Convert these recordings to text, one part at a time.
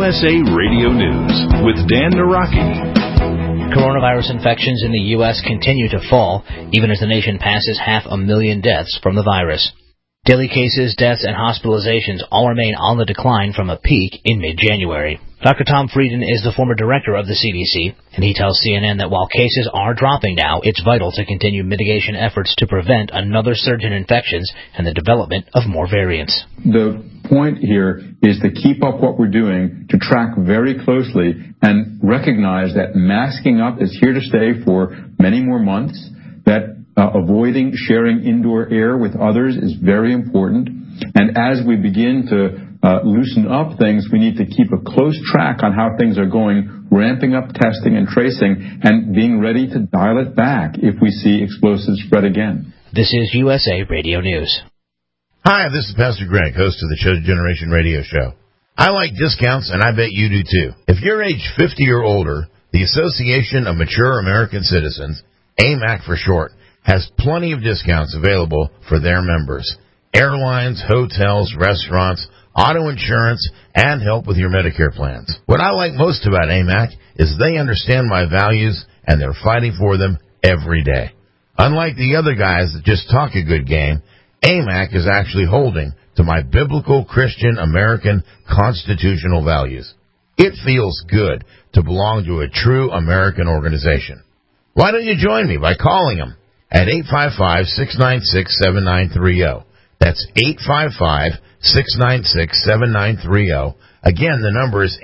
USA Radio News with Dan Naraki. Coronavirus infections in the U.S. continue to fall, even as the nation passes 500,000 deaths from the virus. Daily cases, deaths, and hospitalizations all remain on the decline from a peak in mid-January. Dr. Tom Frieden is the former director of the CDC, and he tells CNN that while cases are dropping now, it's vital to continue mitigation efforts to prevent another surge in infections and the development of more variants. The point here is to keep up what we're doing, to track very closely, and recognize that masking up is here to stay for many more months, that avoiding sharing indoor air with others is very important. And as we begin to loosen up things, we need to keep a close track on how things are going, ramping up testing and tracing, and being ready to dial it back if we see explosives spread again. This is USA Radio News. Hi, this is Pastor Greg, host of the Chosen Generation Radio Show. I like discounts, and I bet you do too. If you're age 50 or older, the Association of Mature American Citizens, AMAC for short, has plenty of discounts available for their members. Airlines, hotels, restaurants, auto insurance, and help with your Medicare plans. What I like most about AMAC is they understand my values, and they're fighting for them every day. Unlike the other guys that just talk a good game, AMAC is actually holding to my biblical Christian American constitutional values. It feels good to belong to a true American organization. Why don't you join me by calling them at 855-696-7930. That's 855-696-7930. Again, the number is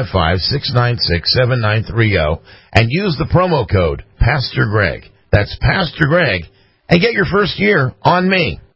855-696-7930. And use the promo code Pastor Greg. That's Pastor Greg. And get your first year on me.